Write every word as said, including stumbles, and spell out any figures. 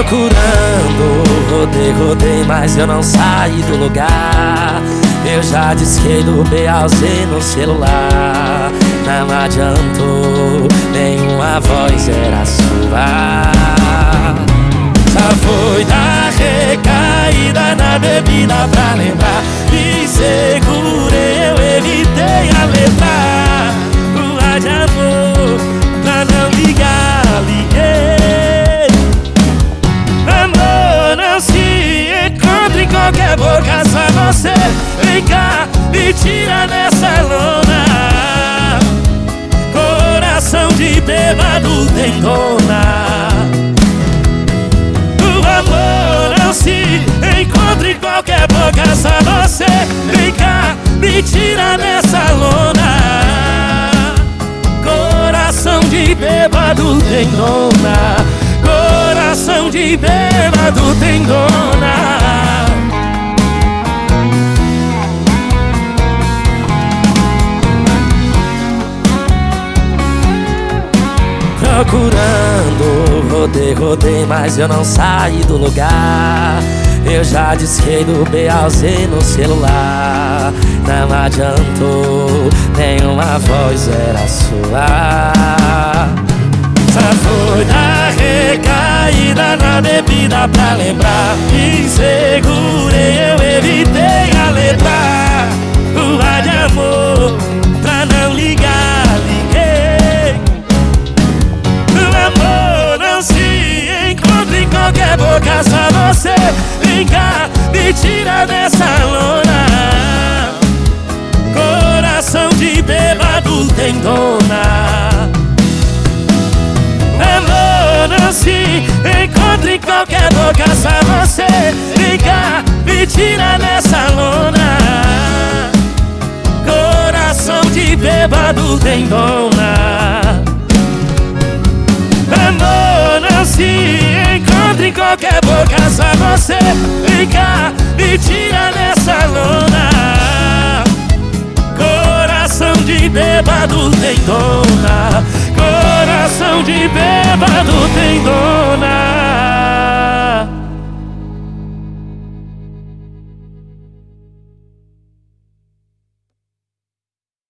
Procurando, rodei, rodei, mas eu não saí do lugar. Eu já disquei do B ao Z no celular. Não adiantou, nenhuma voz era sua. Só foi dar recaída na bebida pra lembrar. Me segurei, eu evitei a letra. Rua de amor, pra não ligar, liguei. Amor, não se encontra em qualquer boca, só você. Vem cá, me tira dessa lona. Coração de bêbado tem dona. O amor não se encontra em qualquer boca, só você. Vem cá, me tira dessa lona. Coração de bêbado tem dona. Coração de bêbado tem dona. Procurando, rodei, rodei, mas eu não saí do lugar. Eu já disquei do B ao Z no celular. Não adiantou, nenhuma voz era sua. Só foi dar recaída na bebida pra lembrar. Me segurei, eu evitei a letra. Rua de amor, pra não ligar, liguei. O amor não se encontra em qualquer boca, só você. Vem cá, me tira dessa lona. Coração de bêbado tem dona. Amor não se encontra em qualquer boca, só você. Vem cá, me tira dessa lona. Coração de bêbado tem dona. Amor não se encontra em qualquer boca, só você. Vem cá, me tira dessa lona. Coração de bêbado tem dona. Coração de bêbado tem dona.